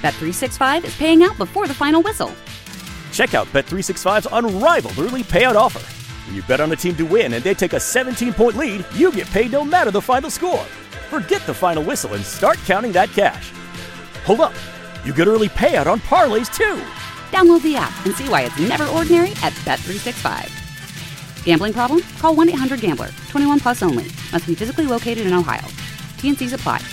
Bet365 is paying out before the final whistle. Check out Bet365's unrivaled early payout offer. When you bet on a team to win and they take a 17-point lead, you get paid no matter the final score. Forget the final whistle and start counting that cash. Hold up. You get early payout on parlays, too. Download the app and see why it's never ordinary at Bet365. Gambling problem? Call 1-800-GAMBLER. 21 plus only. Must be physically located in Ohio. T&Cs apply.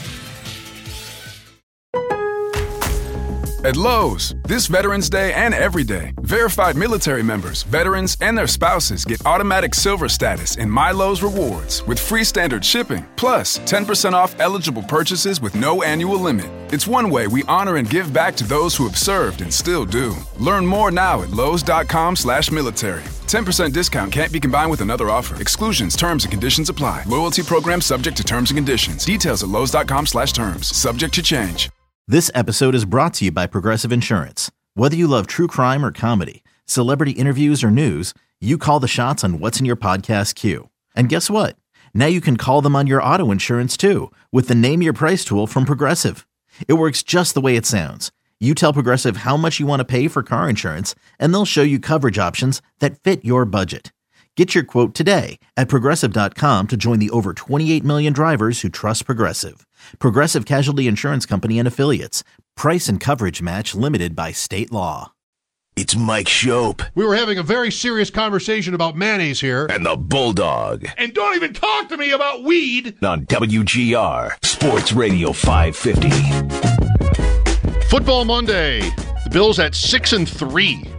At Lowe's, this Veterans Day and every day, verified military members, veterans, and their spouses get automatic silver status in My Lowe's Rewards with free standard shipping, plus 10% off eligible purchases with no annual limit. It's one way we honor and give back to those who have served and still do. Learn more now at lowes.com/military. 10% discount can't be combined with another offer. Exclusions, terms, and conditions apply. Loyalty program subject to terms and conditions. Details at lowes.com/terms. Subject to change. This episode is brought to you by Progressive Insurance. Whether you love true crime or comedy, celebrity interviews or news, you call the shots on what's in your podcast queue. And guess what? Now you can call them on your auto insurance too with the Name Your Price tool from Progressive. It works just the way it sounds. You tell Progressive how much you want to pay for car insurance, and they'll show you coverage options that fit your budget. Get your quote today at Progressive.com to join the over 28 million drivers who trust Progressive. Progressive Casualty Insurance Company and Affiliates. Price and coverage match limited by state law. It's Mike Shope. We were having a very serious conversation about mayonnaise here. And the Bulldog. And don't even talk to me about weed. On WGR, Sports Radio 550. Football Monday. The Bills at 6-3.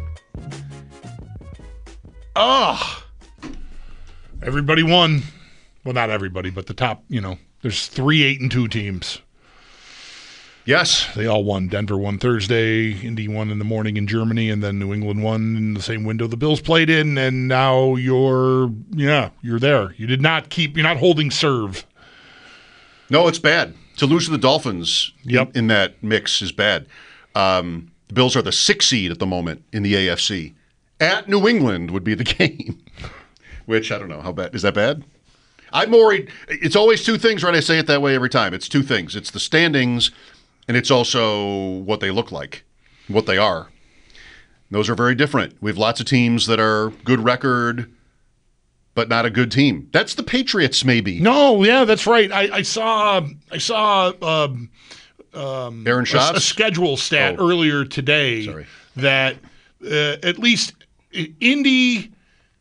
Everybody won. Well, not everybody, but the top, there's 3 8-2 teams. Yes, they all won. Denver won Thursday, Indy won in the morning in Germany, and then New England won in the same window the Bills played in, and now you're there. You're not holding serve. No, it's bad. To lose to the Dolphins in that mix is bad. The Bills are the 6th seed at the moment in the AFC. At New England would be the game, which I don't know. How bad? Is that bad? I'm worried. It's always two things, right? I say it that way every time. It's two things. It's the standings, and it's also what they look like, what they are. Those are very different. We have lots of teams that are good record, but not a good team. That's the Patriots, maybe. No, yeah, that's right. I saw Aaron Schatz? a schedule stat earlier today that at least Indy,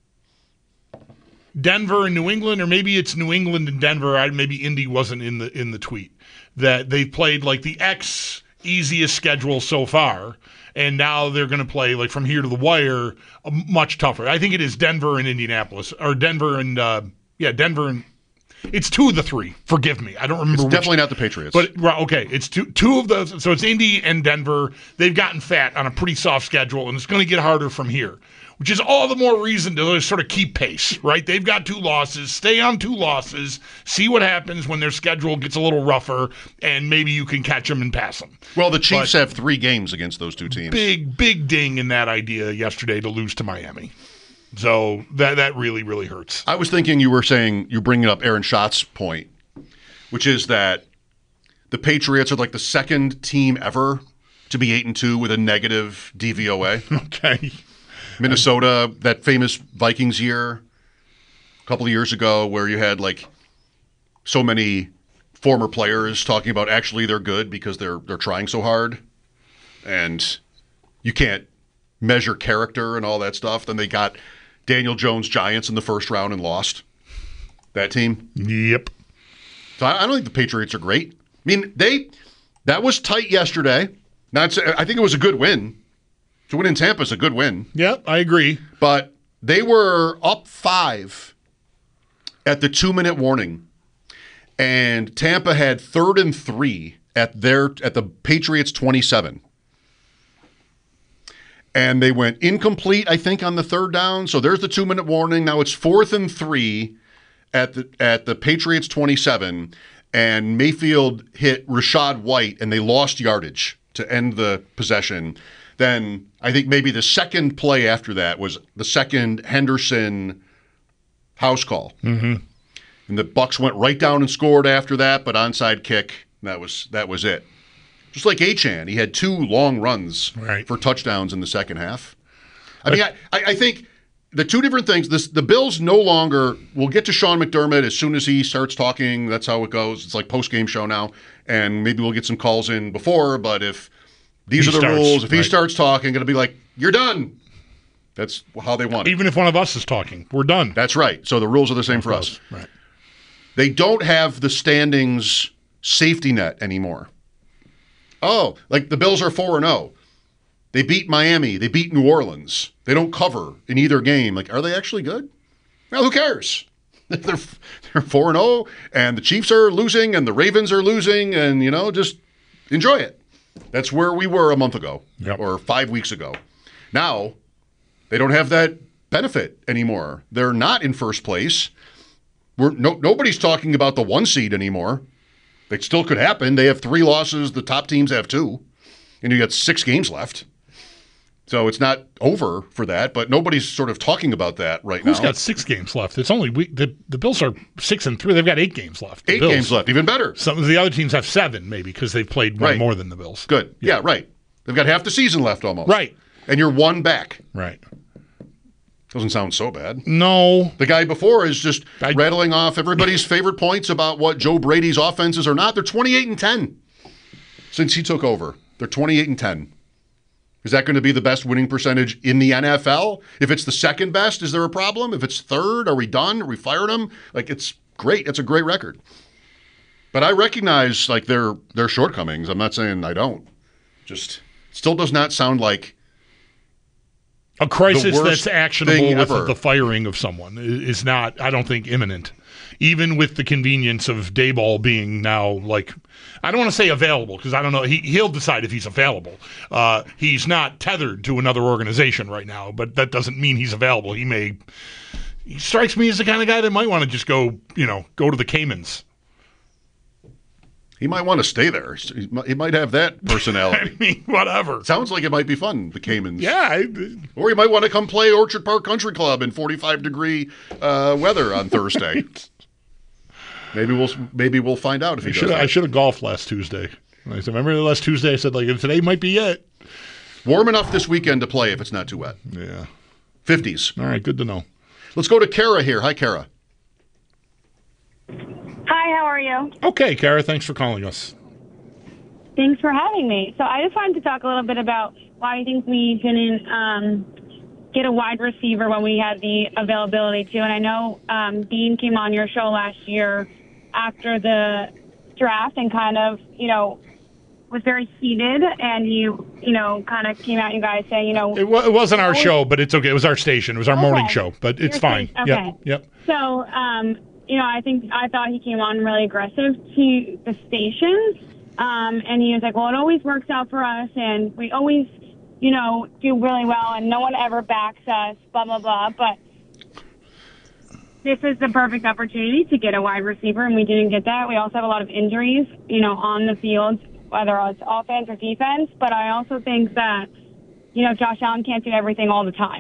Denver, and New England, or maybe it's New England and Denver. Maybe Indy wasn't in the tweet. That they've played like the easiest schedule so far, and now they're going to play like from here to the wire much tougher. I think it is Denver and Indianapolis, or Denver and Denver and. It's 2 of the 3. Forgive me, I don't remember. It's definitely not the Patriots. But okay, it's two of those. So it's Indy and Denver. They've gotten fat on a pretty soft schedule, and it's going to get harder from here. Which is all the more reason to sort of keep pace, right? They've got 2 losses. Stay on 2 losses. See what happens when their schedule gets a little rougher, and maybe you can catch them and pass them. Well, the Chiefs have 3 games against those 2 teams. Big ding in that idea yesterday to lose to Miami. So that really, really hurts. I was thinking you were bringing up Aaron Schatz's point, which is that the Patriots are like the 2nd team ever to be 8-2 with a negative DVOA. Okay. Minnesota, that famous Vikings year a couple of years ago where you had like so many former players talking about actually they're good because they're trying so hard and you can't measure character and all that stuff. Then they got Daniel Jones Giants in the first round and lost that team. Yep. So I don't think the Patriots are great. I mean, that was tight yesterday. I think it was a good win. To win in Tampa is a good win. Yeah, I agree. But they were up 5 at the 2-minute warning, and Tampa had 3rd and 3 at the Patriots 27. And they went incomplete, I think, on the 3rd down. So there's the 2-minute warning. Now it's 4th and 3 at the Patriots 27, and Mayfield hit Rachaad White, and they lost yardage to end the possession. Then I think maybe the second play after that was the second Henderson house call. Mm-hmm. And the Bucs went right down and scored after that, but onside kick, that was it. Just like Achane, he had 2 long runs for touchdowns in the second half. I think the two different things, the Bills no longer, we'll get to Sean McDermott as soon as he starts talking. That's how it goes. It's like post-game show now, and maybe we'll get some calls in before, but if these are the rules, if he starts talking, it'll be like, you're done. That's how they want it. Even if one of us is talking, we're done. That's right. So the rules are the same for us. Right. They don't have the standings safety net anymore. Oh, like the Bills are 4-0. They beat Miami. They beat New Orleans. They don't cover in either game. Like, are they actually good? Well, who cares? They're 4-0, and the Chiefs are losing, and the Ravens are losing, and, just enjoy it. That's where we were a month ago or 5 weeks ago. Now, they don't have that benefit anymore. They're not in first place. Nobody's talking about the 1 seed anymore. It still could happen. They have 3 losses. The top teams have 2. And you got 6 games left. So it's not over for that, but nobody's sort of talking about that right now. Who's got 6 games left? It's only the Bills are 6-3. They've got 8 games left. 8 games left, even better. Some of the other teams have 7, maybe, because they've played one more than the Bills. Good. Yeah, right. They've got half the season left almost. Right. And you're 1 back. Right. Doesn't sound so bad. No. The guy before is just rattling off everybody's favorite points about what Joe Brady's offenses are not. They're 28-10 since he took over. They're 28-10. Is that going to be the best winning percentage in the NFL? If it's the second best, is there a problem? If it's third, are we done? Are we firing them? Like, it's great. It's a great record. But I recognize, like, their shortcomings. I'm not saying I don't. Just still does not sound like a crisis that's actionable with the firing of someone is not, I don't think, imminent. Even with the convenience of Daboll being now, like, I don't want to say available, because I don't know. He'll decide if he's available. He's not tethered to another organization right now, but that doesn't mean he's available. He strikes me as the kind of guy that might want to just go to the Caymans. He might want to stay there. He might have that personality. I mean, whatever. Sounds like it might be fun, the Caymans. Yeah. Or he might want to come play Orchard Park Country Club in 45-degree weather on Thursday. Maybe we'll find out if he does. I should have golfed last Tuesday. I said, remember last Tuesday I said, like, today might be it. Warm enough this weekend to play if it's not too wet. Yeah. 50s. All right, good to know. Let's go to Kara here. Hi, Kara. Hi, how are you? Okay, Kara, thanks for calling us. Thanks for having me. So I just wanted to talk a little bit about why I think we didn't get a wide receiver when we had the availability to. And I know Dean came on your show last year after the draft and kind of, was very heated, and you kind of came at you guys saying, It wasn't our show, but it's okay. It was our station. It was our morning show, but it's fine. Okay. Yep. So, I thought he came on really aggressive to the station, and he was like, well, it always works out for us, and we always, do really well, and no one ever backs us, blah, blah, blah. But this is the perfect opportunity to get a wide receiver, and we didn't get that. We also have a lot of injuries, on the field, whether it's offense or defense. But I also think that, Josh Allen can't do everything all the time.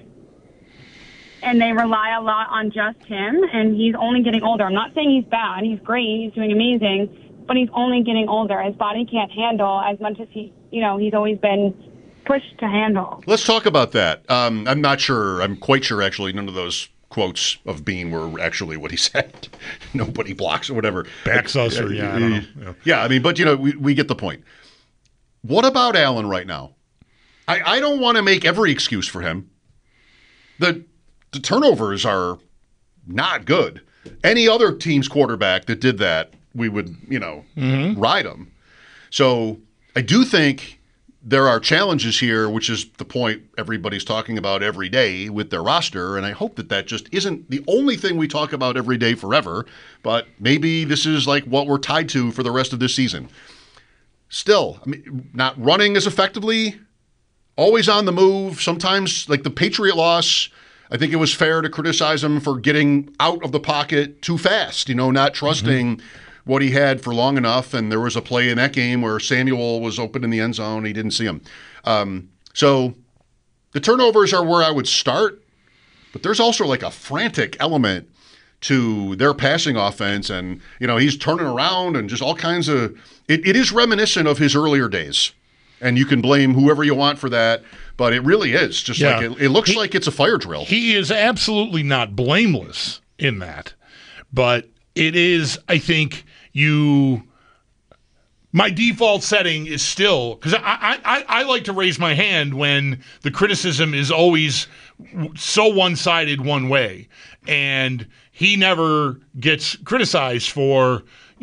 And they rely a lot on just him, and he's only getting older. I'm not saying he's bad. He's great. He's doing amazing. But he's only getting older. His body can't handle as much as he's always been pushed to handle. Let's talk about that. I'm not sure. I'm quite sure, actually, none of those quotes of Bean were actually what he said. Nobody blocks or whatever. Backs us or, I don't know. Yeah, I mean, but, we get the point. What about Allen right now? I don't want to make every excuse for him. The turnovers are not good. Any other team's quarterback that did that, we would, ride them. So I do think there are challenges here, which is the point everybody's talking about every day with their roster. And I hope that just isn't the only thing we talk about every day forever. But maybe this is like what we're tied to for the rest of this season. Still, I mean, not running as effectively, always on the move. Sometimes, like the Patriot loss, I think it was fair to criticize him for getting out of the pocket too fast, not trusting what he had for long enough. And there was a play in that game where Samuel was open in the end zone. He didn't see him. So the turnovers are where I would start, but there's also like a frantic element to their passing offense, and he's turning around and just all kinds of. It is reminiscent of his earlier days, and you can blame whoever you want for that, but it really is just like it looks like it's a fire drill. He is absolutely not blameless in that, but it is. I think my default setting is still, because I like to raise my hand when the criticism is always so one-sided one way, and he never gets criticized for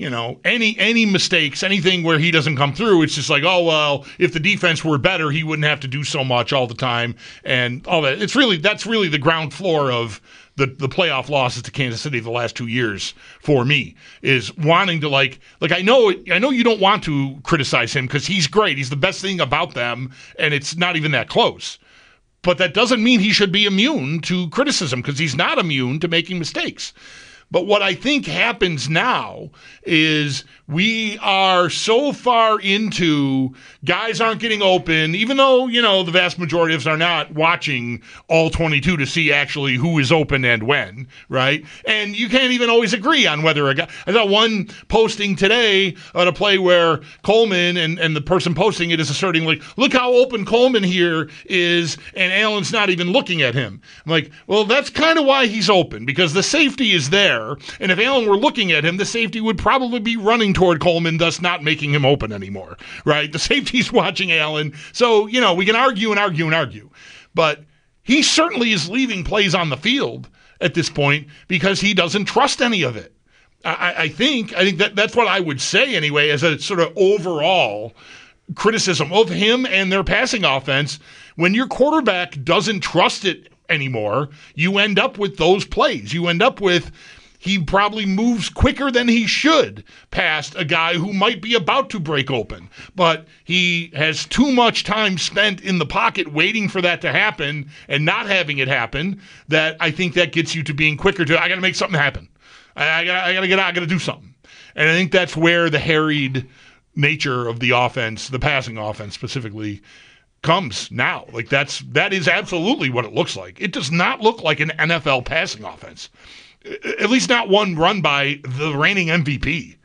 any mistakes, anything where he doesn't come through. It's just like, oh, well, if the defense were better, he wouldn't have to do so much all the time and all that. That's really the ground floor of the playoff losses to Kansas City the last 2 years for me, is wanting to like I know you don't want to criticize him because he's great. He's the best thing about them, and it's not even that close. But that doesn't mean he should be immune to criticism, because he's not immune to making mistakes. But what I think happens now is we are so far into guys aren't getting open, even though, the vast majority of us are not watching all 22 to see actually who is open and when, right? And you can't even always agree on whether a guy. I saw one posting today on a play where Coleman and the person posting it is asserting, like, look how open Coleman here is, and Allen's not even looking at him. I'm like, well, that's kind of why he's open, because the safety is there. And if Allen were looking at him, the safety would probably be running toward Coleman, thus not making him open anymore, right? The safety's watching Allen. So, we can argue and argue and argue. But he certainly is leaving plays on the field at this point because he doesn't trust any of it. I think that's what I would say anyway, as a sort of overall criticism of him and their passing offense. When your quarterback doesn't trust it anymore, you end up with those plays. You end up with he probably moves quicker than he should past a guy who might be about to break open, but he has too much time spent in the pocket waiting for that to happen and not having it happen, that I think that gets you to being quicker to, I got to make something happen. I got to get out. I got to do something. And I think that's where the harried nature of the offense, the passing offense specifically, comes now. Like that is absolutely what it looks like. It does not look like an NFL passing offense. At least not one run by the reigning MVP.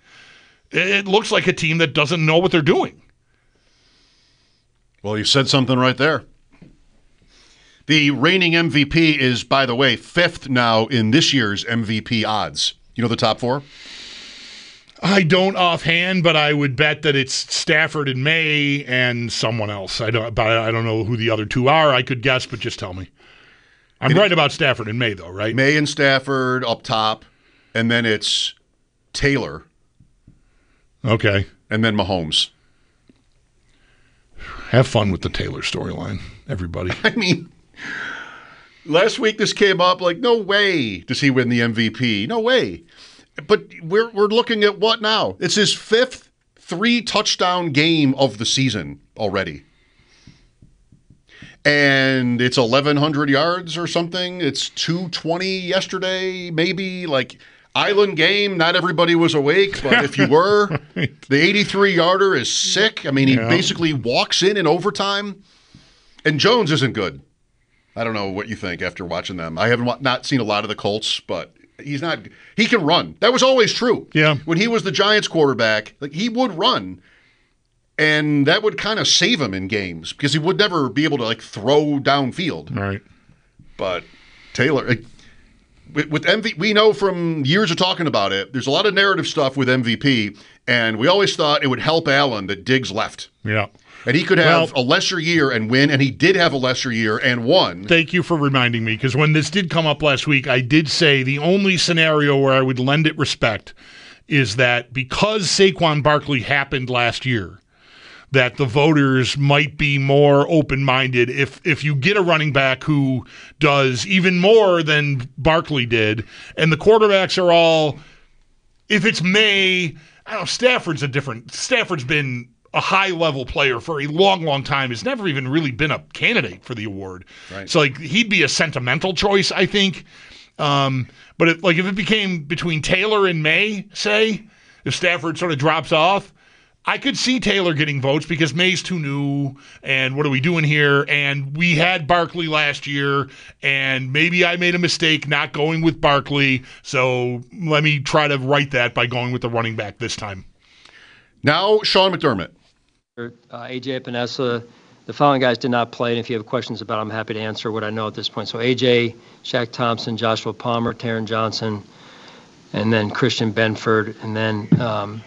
It looks like a team that doesn't know what they're doing. Well, you said something right there. The reigning MVP is, by the way, 5th now in this year's MVP odds. You know the top 4? I don't offhand, but I would bet that it's Stafford and May and someone else. I don't know who the other 2 are. I could guess, but just tell me. I'm right about Stafford and May, though, right? May and Stafford up top, and then it's Taylor. Okay. And then Mahomes. Have fun with the Taylor storyline, everybody. I mean, last week this came up like, no way does he win the MVP. No way. But we're looking at what now? It's his 5th 3-touchdown game of the season already. And it's 1,100 yards or something. It's 220 yesterday, maybe. Like, island game, not everybody was awake, but if you were, the 83-yarder is sick. I mean, he basically walks in overtime. And Jones isn't good. I don't know what you think after watching them. I haven't not seen a lot of the Colts, but he's not. He can run. That was always true. Yeah. When he was the Giants quarterback, like, he would run. And that would kind of save him in games because he would never be able to, like, throw downfield. Right. But Taylor, with MVP, we know from years of talking about it, there's a lot of narrative stuff with MVP, and we always thought it would help Allen that Diggs left. Yeah. And he could have a lesser year and win, and he did have a lesser year and won. Thank you for reminding me, because when this did come up last week, I did say the only scenario where I would lend it respect is that because Saquon Barkley happened last year, that the voters might be more open-minded if you get a running back who does even more than Barkley did, and the quarterbacks are all, if it's May, I don't know, Stafford's been a high-level player for a long, long time, has never even really been a candidate for the award. Right. So, like, he'd be a sentimental choice, I think. But if it became between Taylor and May, say, if Stafford sort of drops off, I could see Taylor getting votes because May's too new, and what are we doing here? And we had Barkley last year, and maybe I made a mistake not going with Barkley, so let me try to right that by going with the running back this time. Now, Sean McDermott. AJ Epinesa, the following guys did not play, and if you have questions about it, I'm happy to answer what I know at this point. So AJ, Shaq Thompson, Joshua Palmer, Taron Johnson, and then Christian Benford, and then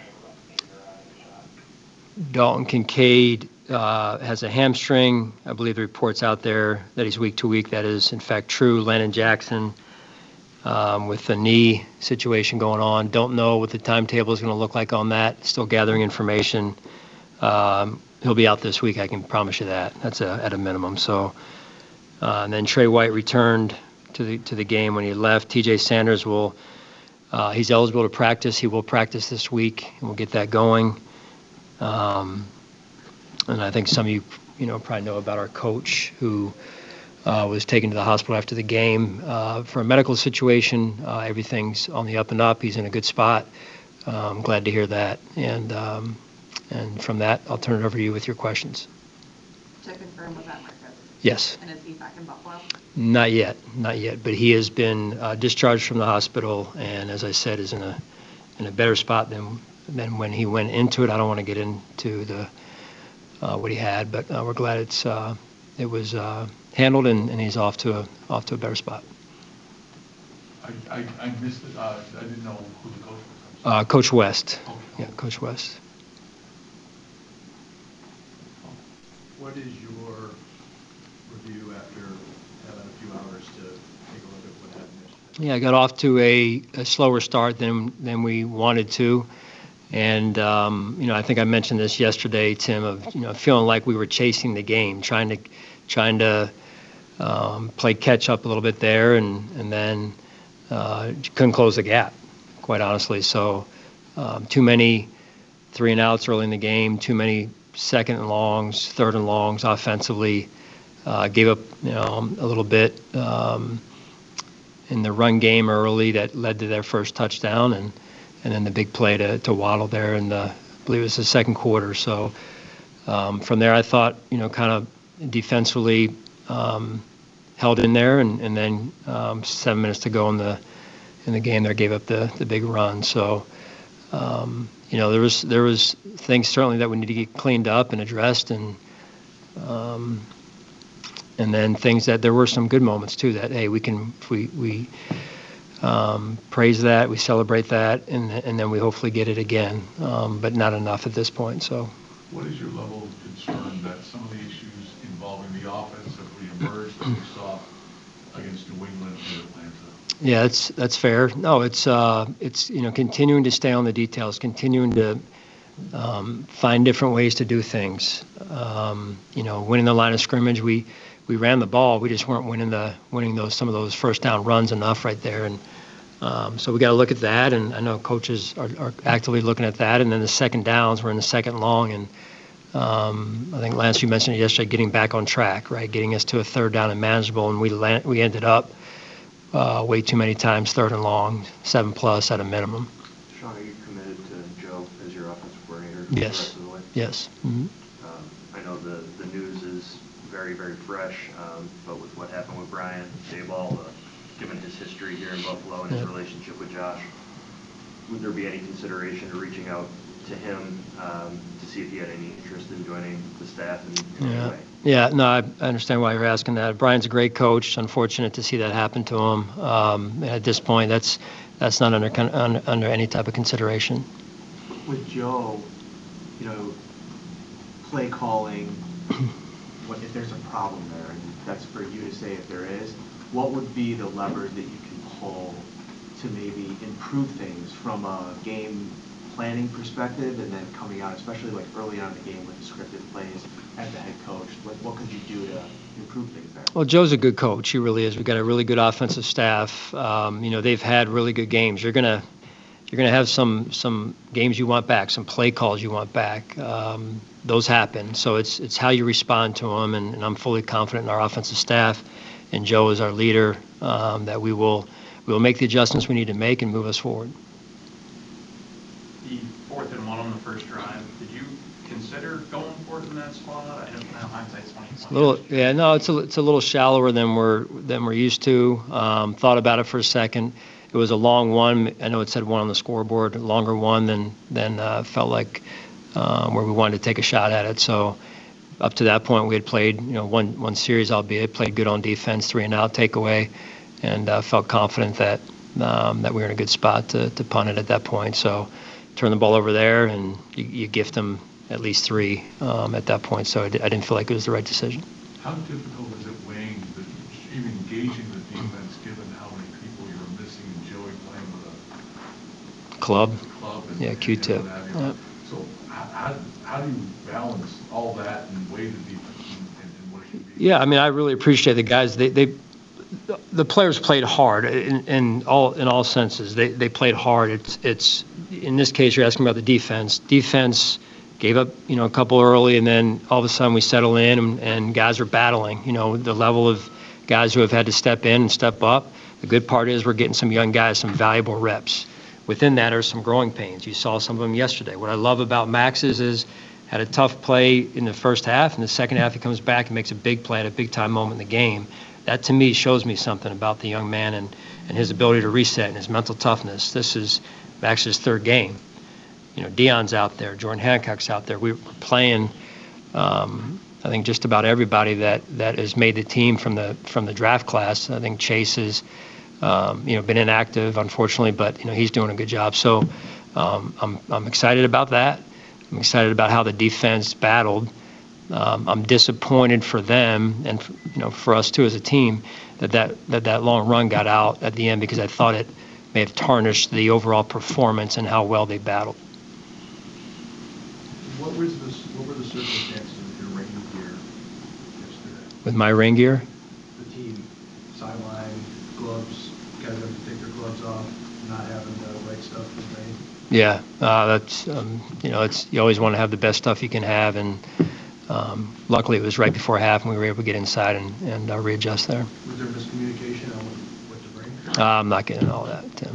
Dalton Kincaid has a hamstring. I believe the report's out there that he's week to week. That is, in fact, true. Landon Jackson with the knee situation going on. Don't know what the timetable is going to look like on that. Still gathering information. He'll be out this week, I can promise you that. That's at a minimum. So, and then Trey White returned to the game when he left. TJ Sanders he's eligible to practice. He will practice this week, and we'll get that going. And I think some of you probably know about our coach who was taken to the hospital after the game for a medical situation. Everything's on the up and up. He's in a good spot. I'm glad to hear that. And from that, I'll turn it over to you with your questions. To confirm, was that Marcus? Yes. And is he back in Buffalo? Not yet. But he has been discharged from the hospital, and as I said, is in a better spot than when he went into it. I don't want to get into the what he had, but we're glad it was handled, and he's off to a better spot. I missed it. I didn't know who the coach was. Coach West. Yeah, Coach West. What is your review after having a few hours to take a look at what happened yesterday? Yeah, I got off to a slower start than we wanted to. And, I think I mentioned this yesterday, Tim, of, feeling like we were chasing the game, trying to play catch up a little bit there, and then couldn't close the gap, quite honestly. So too many 3-and-outs early in the game, too many second and longs, third and longs offensively. Gave up, a little bit in the run game early that led to their first touchdown, and then the big play to Waddle there in I believe it was the second quarter. So from there, I thought, kind of defensively held in there, and then 7 minutes to go in the game there gave up the big run. So there was things certainly that we need to get cleaned up and addressed, and then things that there were some good moments too that, hey, we praise that, we celebrate that, and then we hopefully get it again, but not enough at this point. So, what is your level of concern that some of the issues involving the offense have reemerged that we saw against New England and Atlanta? Yeah, that's fair. No, it's continuing to stay on the details, continuing to find different ways to do things. Winning the line of scrimmage, we ran the ball, we just weren't winning some of those first down runs enough right there, and so we got to look at that. And I know coaches are actively looking at that. And then the second downs, we're in the second long, and I think Lance, you mentioned it yesterday, getting back on track, right, getting us to a third down and manageable, and we ended up way too many times third and long, 7+ at a minimum. Sean, are you committed to Joe as your offensive coordinator? Yes. The rest of the way? Yes. Mm-hmm. I know the news is very, very fresh, but with what happened with Brian Daboll, given his history here in Buffalo and his relationship with Josh, would there be any consideration to reaching out to him to see if he had any interest in joining the staff in any way? Yeah, no, I understand why you're asking that. Brian's a great coach. It's unfortunate to see that happen to him. At this point, that's not under any type of consideration. With Joe, play calling, if there's a problem there, and that's for you to say if there is, what would be the levers that you can pull to maybe improve things from a game planning perspective, and then coming out, especially like early on in the game with the scripted plays as the head coach? What could you do to improve things there? Well, Joe's a good coach. He really is. We've got a really good offensive staff. They've had really good games. You're gonna have some games you want back, some play calls you want back. Those happen. So it's how you respond to them, and I'm fully confident in our offensive staff, and Joe is our leader, that we will make the adjustments we need to make and move us forward. The 4th and 1 on the first drive, did you thought? I know hindsight's 20/20. It's a little shallower than we're used to. Thought about it for a second. It was a long one. I know it said one on the scoreboard, a longer one than felt like where we wanted to take a shot at it. So up to that point, we had played one series, albeit played good on defense, 3-and-out takeaway, and felt confident that we were in a good spot to punt it at that point. So turn the ball over there, and you gift them at least 3 at that point. So I didn't feel like it was the right decision. How difficult is it weighing, even engaging the defense, given how many people you're missing and Joey playing with a club and Q-tip. Yeah. So how do you balance all that and weigh the defense and what it should be? Yeah, I mean, I really appreciate the guys. The players played hard in all senses. They played hard. It's in this case you're asking about the defense. Defense gave up a couple early, and then all of a sudden we settle in and guys are battling. The level of guys who have had to step in and step up. The good part is we're getting some young guys some valuable reps. Within that are some growing pains. You saw some of them yesterday. What I love about Max is had a tough play in the first half. In the second half, he comes back and makes a big play at a big-time moment in the game. That, to me, shows me something about the young man and his ability to reset and his mental toughness. This is Max's 3rd game. Deion's out there. Jordan Hancock's out there. We're playing, I think, just about everybody that has made the team from the draft class. I think Chase has been inactive, unfortunately, but he's doing a good job. So I'm excited about that. I'm excited about how the defense battled. I'm disappointed for them and for us too as a team that long run got out at the end, because I thought it may have tarnished the overall performance and how well they battled. What were the circumstances with your rain gear yesterday? With my rain gear? The team sideline, gloves, guys have to take their gloves off, not having the right stuff for rain. Yeah, that's you always want to have the best stuff you can have, and luckily it was right before half, and we were able to get inside and readjust there. Was there miscommunication on what to bring? I'm not getting all that, Tim.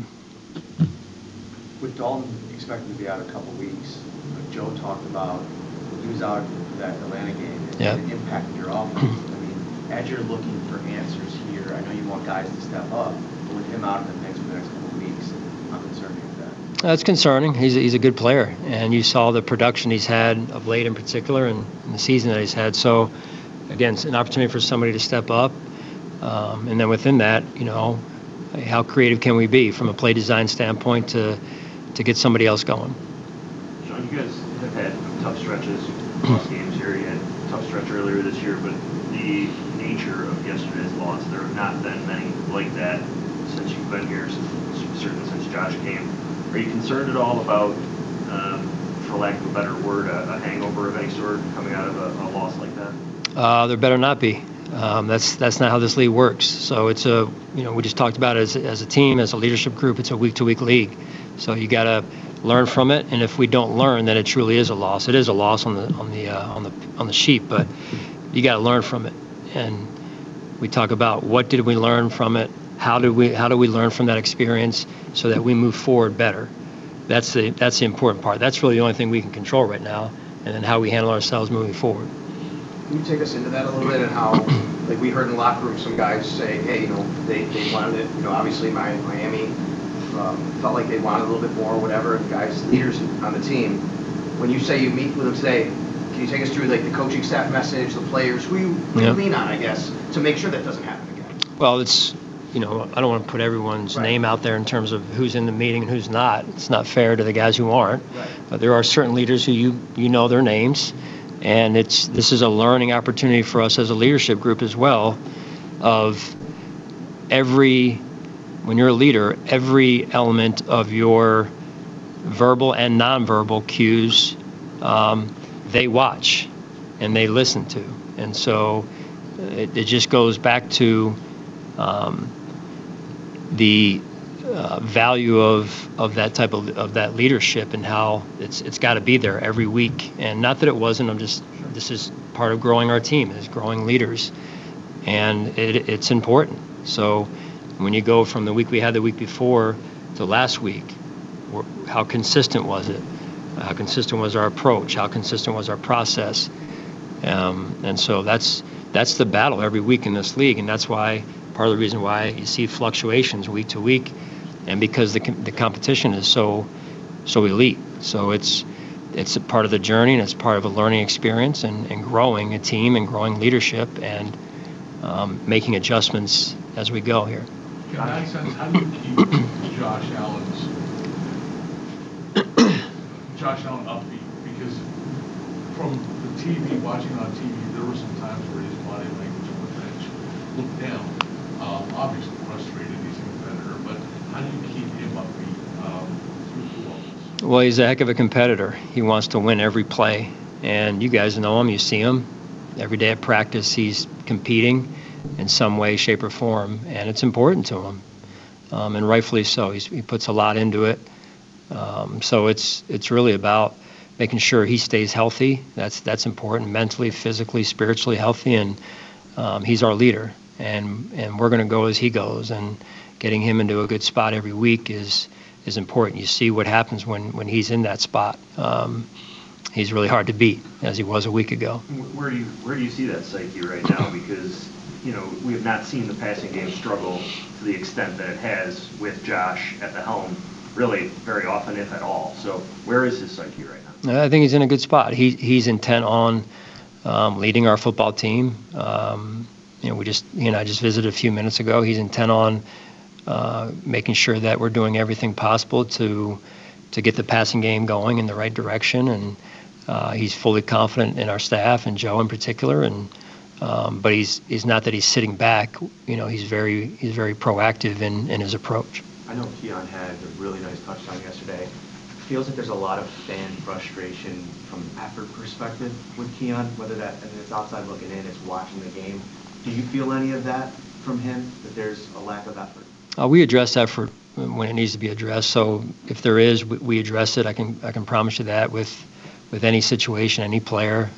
With Dalton expected to be out a couple weeks, like Joe talked about, he was out that Atlanta game, and it impacted your offense. I mean, as you're looking for answers here, I know you want guys to step up, but with him out in the next couple of weeks, I'm concerned with that. That's concerning. He's a good player, and you saw the production he's had of late in particular, and the season that he's had. So, again, it's an opportunity for somebody to step up, and then within that, how creative can we be from a play design standpoint to get somebody else going? Sean, you guys have had tough stretches, lost games here. You had a tough stretch earlier this year, but the nature of yesterday's loss, there have not been many like that since you've been here, certainly since Josh came. Are you concerned at all about, for lack of a better word, a hangover of any sort coming out of a loss like that? There better not be. That's not how this league works. So it's we just talked about it as a team, as a leadership group. It's a week-to-week league. So you got to learn from it. And if we don't learn, then it truly is a loss. It is a loss on the sheet, but you got to learn from it. And we talk about what did we learn from it. How do we learn from that experience so that we move forward better? That's the important part. That's really the only thing we can control right now, and then how we handle ourselves moving forward. Can you take us into that a little bit, and how, like we heard in the locker room, some guys say, hey, they wanted it. Obviously Miami felt like they wanted a little bit more, whatever. Guys, leaders on the team. When you say you meet with them today, can you take us through like the coaching staff message, the players, who you lean on, I guess, to make sure that doesn't happen again? Well, it's. I don't want to put everyone's name out there in terms of who's in the meeting and who's not. It's not fair to the guys who aren't. Right. But there are certain leaders who you know their names, and this is a learning opportunity for us as a leadership group as well. When you're a leader, every element of your verbal and nonverbal cues, they watch and they listen to, and so it just goes back to. The value of that type of that leadership and how it's got to be there every week. And not that it wasn't. This is part of growing our team, is growing leaders, and it's important. So when you go from the week we had the week before to last week, how consistent was it? How consistent was our approach? How consistent was our process? And so that's the battle every week in this league, and that's why part of the reason why you see fluctuations week to week, and because the competition is so elite. So it's a part of the journey, and it's part of a learning experience, and growing a team and growing leadership, and making adjustments as we go here. In that sense, how do you keep Josh Allen upbeat? Because from the TV, watching on TV, there were some times where his body language on the bench looked down. Obviously frustrated, he's a competitor, but how do you keep him upbeat through the losses? Well, he's a heck of a competitor. He wants to win every play, and you guys know him, you see him. Every day at practice, he's competing in some way, shape, or form, and it's important to him, and rightfully so. He puts a lot into it. So it's really about making sure he stays healthy. That's important, mentally, physically, spiritually healthy, and he's our leader, and we're going to go as he goes, and getting him into a good spot every week is important. You see what happens when he's in that spot. He's really hard to beat, as he was a week ago. Where do you see that psyche right now? Because we have not seen the passing game struggle to the extent that it has with Josh at the helm, really very often, if at all. So where is his psyche right now? I think he's in a good spot. He's intent on leading our football team. He and I just visited a few minutes ago. He's intent on making sure that we're doing everything possible to get the passing game going in the right direction, and he's fully confident in our staff and Joe in particular. And but he's not that he's sitting back. He's very proactive in his approach. I know Keon had a really nice touchdown yesterday. Feels like there's a lot of fan frustration from an effort perspective with Keon, whether it's outside looking in, it's watching the game. Do you feel any of that from him, that there's a lack of effort? We address effort when it needs to be addressed. So if there is, we address it. I can promise you that with any situation, any player.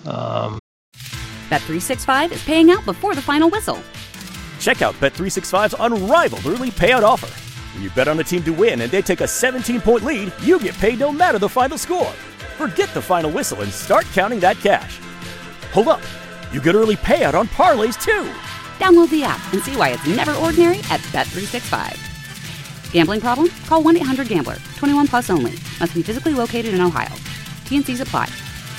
Bet365 is paying out before the final whistle. Check out Bet365's unrivaled early payout offer. When you bet on a team to win and they take a 17-point lead, you get paid no matter the final score. Forget the final whistle and start counting that cash. Hold up. You get early payout on parlays, too. Download the app and see why it's never ordinary at Bet365. Gambling problem? Call 1-800-GAMBLER. 21 plus only. Must be physically located in Ohio. T&Cs apply.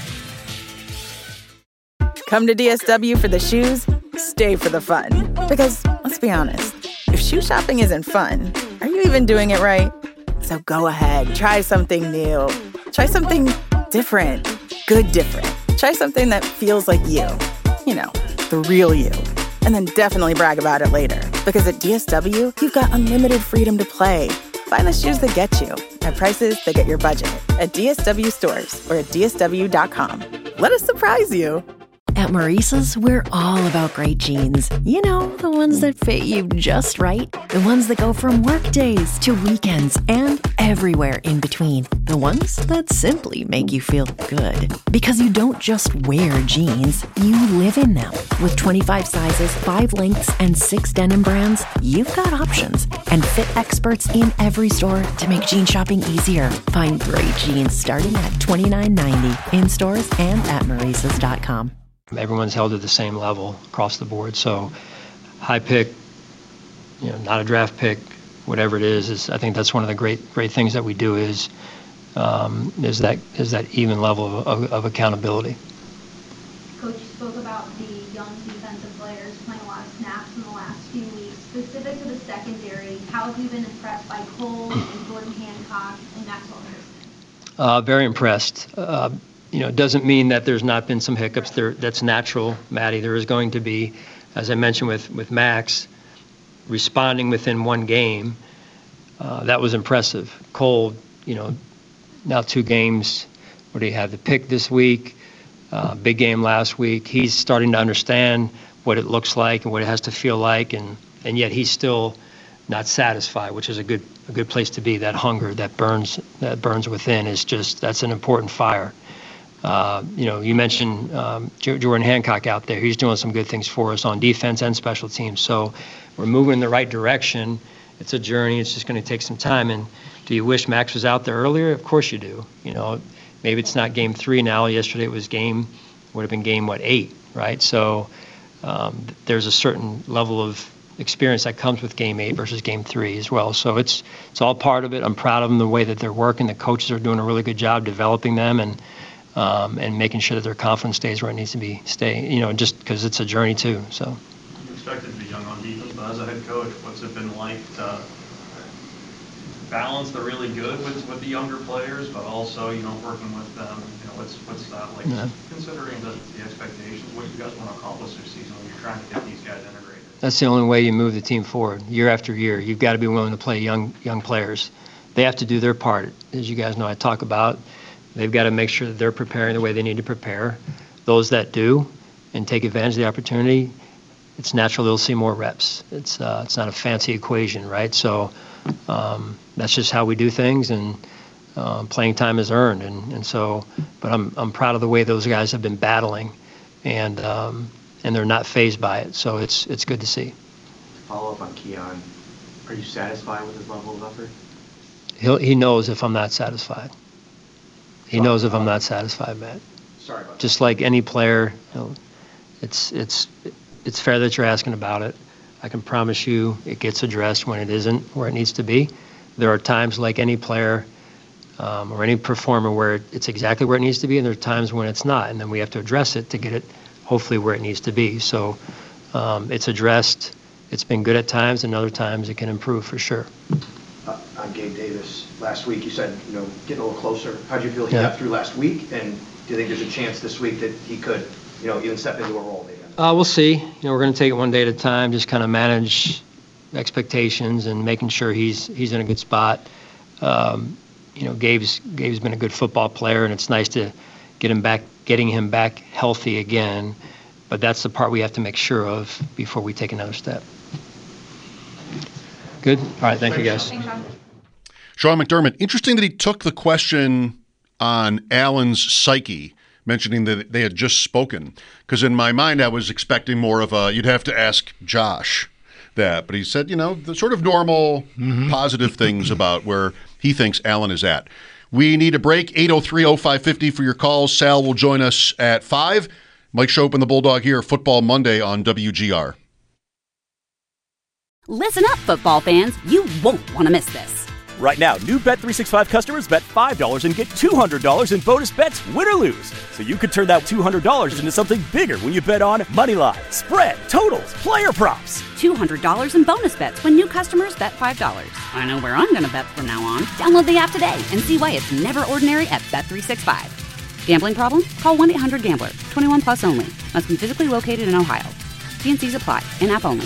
Come to DSW for the shoes, stay for the fun. Because, let's be honest, if shoe shopping isn't fun, are you even doing it right? So go ahead, try something new. Try something different. Good different. Try something that feels like you. The real you. And then definitely brag about it later. Because at DSW, you've got unlimited freedom to play. Find the shoes that get you at prices that get your budget at DSW stores or at DSW.com. Let us surprise you. At Maurice's, we're all about great jeans. The ones that fit you just right. The ones that go from work days to weekends and everywhere in between. The ones that simply make you feel good. Because you don't just wear jeans, you live in them. With 25 sizes, 5 lengths, and 6 denim brands, you've got options. And fit experts in every store to make jean shopping easier. Find great jeans starting at $29.90 in stores and at Maurices.com. Everyone's held at the same level across the board. So high pick, not a draft pick, whatever it is I think that's one of the great things that we do is that even level of accountability. Coach, you spoke about the young defensive players playing a lot of snaps in the last few weeks. Specific to the secondary, how have you been impressed by Cole and Jordan Hancock and Maxwell Harrison? Very impressed. It doesn't mean that there's not been some hiccups. That's natural, Maddie. There is going to be, as I mentioned with Max, responding within one game. That was impressive. Cole, now 2 games. What do you have? The pick this week, big game last week. He's starting to understand what it looks like and what it has to feel like, and yet he's still not satisfied, which is a good place to be. That hunger that burns within that's an important fire. You mentioned Jordan Hancock out there. He's doing some good things for us on defense and special teams. So we're moving in the right direction. It's a journey. It's just going to take some time. And do you wish Max was out there earlier? Of course you do. Maybe it's not game 3 now. Yesterday it was game would have been game, 8, right? So there's a certain level of experience that comes with game 8 versus game 3 as well. So it's all part of it. I'm proud of them, the way that they're working. The coaches are doing a really good job developing them and making sure that their confidence stays where it needs to be. Just because it's a journey too. So. You expected to be young on defense, but as a head coach, what's it been like to balance the really good with the younger players, but also working with them? What's that like? Yeah. Considering the expectations, what you guys want to accomplish this season when you're trying to get these guys integrated. That's the only way you move the team forward year after year. You've got to be willing to play young players. They have to do their part. As you guys know, I talk about, they've got to make sure that they're preparing the way they need to prepare. Those that do and take advantage of the opportunity, it's natural they'll see more reps. It's not a fancy equation, right? So that's just how we do things, and playing time is earned. And so, but I'm proud of the way those guys have been battling, and they're not fazed by it. So it's good to see. To follow up on Keon, are you satisfied with his level of effort? He knows if I'm not satisfied. He knows if I'm not satisfied, Matt. Sorry about that. Just like any player, it's fair that you're asking about it. I can promise you it gets addressed when it isn't where it needs to be. There are times, like any player or any performer, where it's exactly where it needs to be, and there are times when it's not, and then we have to address it to get it hopefully where it needs to be. So it's addressed. It's been good at times, and other times it can improve for sure. On Gabe Davis, last week you said, getting a little closer. How did you feel he got through last week? And do you think there's a chance this week that he could, even step into a role maybe? We'll see. We're going to take it one day at a time, just kind of manage expectations and making sure he's in a good spot. Gabe's been a good football player, and it's nice to getting him back healthy again. But that's the part we have to make sure of before we take another step. Good? All right, thank you, guys. Sean McDermott, interesting that he took the question on Allen's psyche, mentioning that they had just spoken. Because in my mind, I was expecting more of you'd have to ask Josh that. But he said, the sort of normal positive things about where he thinks Allen is at. We need a break, 803-0550 for your calls. Sal will join us at 5. Mike Schopp and the Bulldog here, Football Monday on WGR. Listen up, football fans. You won't want to miss this. Right now, new Bet365 customers bet $5 and get $200 in bonus bets, win or lose. So you could turn that $200 into something bigger when you bet on money line, spread, totals, player props. $200 in bonus bets when new customers bet $5. I know where I'm going to bet from now on. Download the app today and see why it's never ordinary at Bet365. Gambling problem? Call 1-800-GAMBLER. 21 plus only. Must be physically located in Ohio. T&Cs apply. In-app only.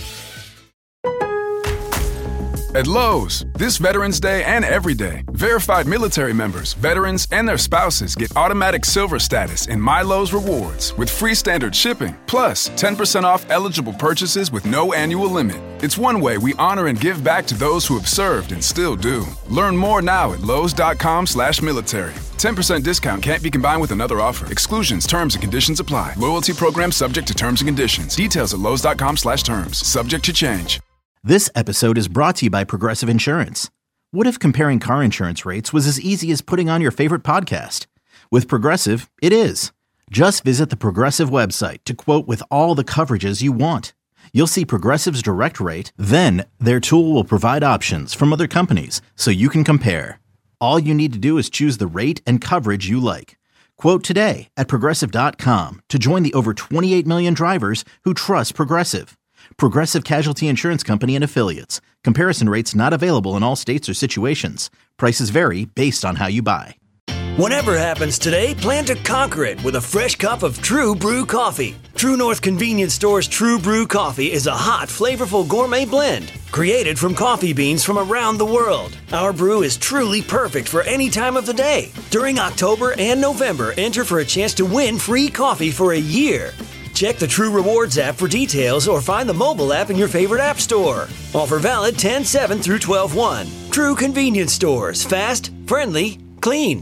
At Lowe's, this Veterans Day and every day, verified military members, veterans, and their spouses get automatic silver status in My Lowe's Rewards with free standard shipping, plus 10% off eligible purchases with no annual limit. It's one way we honor and give back to those who have served and still do. Learn more now at Lowes.com/military. 10% discount can't be combined with another offer. Exclusions, terms, and conditions apply. Loyalty program subject to terms and conditions. Details at Lowes.com/terms. Subject to change. This episode is brought to you by Progressive Insurance. What if comparing car insurance rates was as easy as putting on your favorite podcast? With Progressive, it is. Just visit the Progressive website to quote with all the coverages you want. You'll see Progressive's direct rate, then their tool will provide options from other companies so you can compare. All you need to do is choose the rate and coverage you like. Quote today at Progressive.com to join the over 28 million drivers who trust Progressive. Progressive Casualty Insurance Company and Affiliates. Comparison rates not available in all states or situations. Prices vary based on how you buy. Whatever happens today, plan to conquer it with a fresh cup of True Brew coffee. True North Convenience Store's True Brew coffee is a hot, flavorful gourmet blend created from coffee beans from around the world. Our brew is truly perfect for any time of the day. During October and November, enter for a chance to win free coffee for a year. Check the True Rewards app for details or find the mobile app in your favorite app store. Offer valid 10/7 through 12/1. True Convenience Stores. Fast, friendly, clean.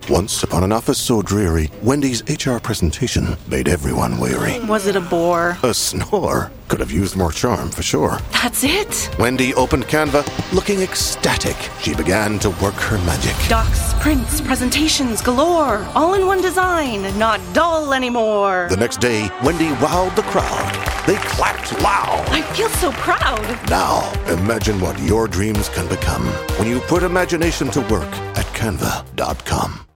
Once upon an office so dreary, Wendy's HR presentation made everyone weary. Was it a bore? A snore. Could have used more charm, for sure. That's it? Wendy opened Canva, looking ecstatic. She began to work her magic. Docs, prints, presentations galore. All in one design, not dull anymore. The next day, Wendy wowed the crowd. They clapped loud. I feel so proud. Now, imagine what your dreams can become when you put imagination to work at Canva.com.